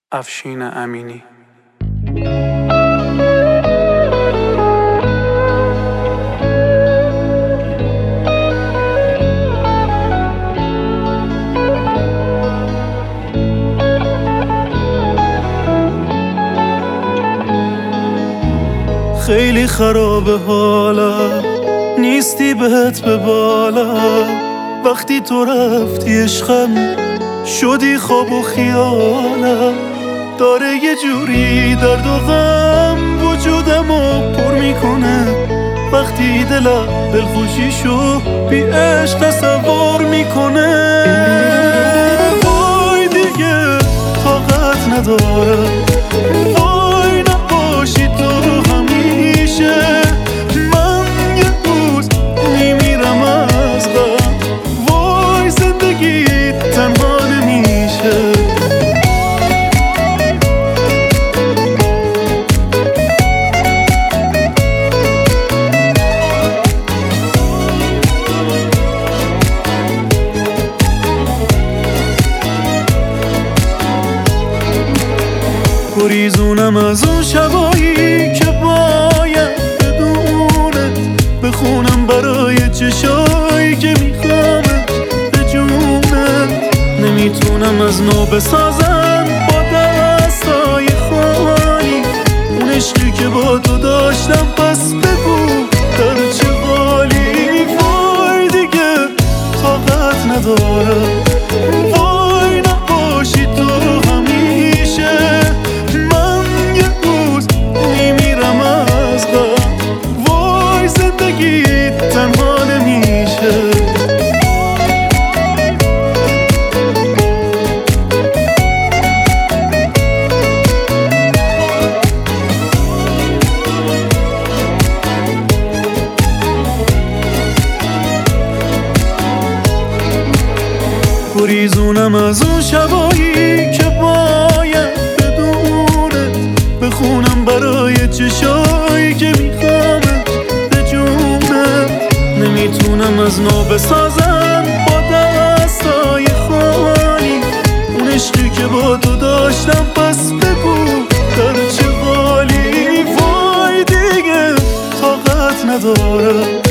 افشین امینی. خیلی خرابه حالم، نیستی بهت به بالا. وقتی تو رفتی عشقم شدی خواب و خیالم. داره یه جوری درد و غم وجودمو پر میکنه. وقتی دلم دلخوشیشو بی عشق تصور میکنه. وای دیگه طاقت ندارم، وای نباشی تو همیشه. من یه روز میمیرم از غم، وای زندگی تنها نمیشه. گریزونم از اون شبایی که باید بدونت، بخونم برای چشایی که میخوامت به جونت. نمیتونم از نو بسازم با دستای خالی اون عشقی که با تو داشتم. پس بگو در چه حالی. وای دیگه طاقت ندارم، وای نباشی تو همیشه. تنها نمیشه. گریزونم از اون شبایی که باید بدونت، بخونم برای چشایی که میخوامت به جونت. نمیتونم از نو بسازم با دستای خالی اون عشقی که با تو داشتم. پس بگو در چه حالی. وای دیگه طاقت ندارم،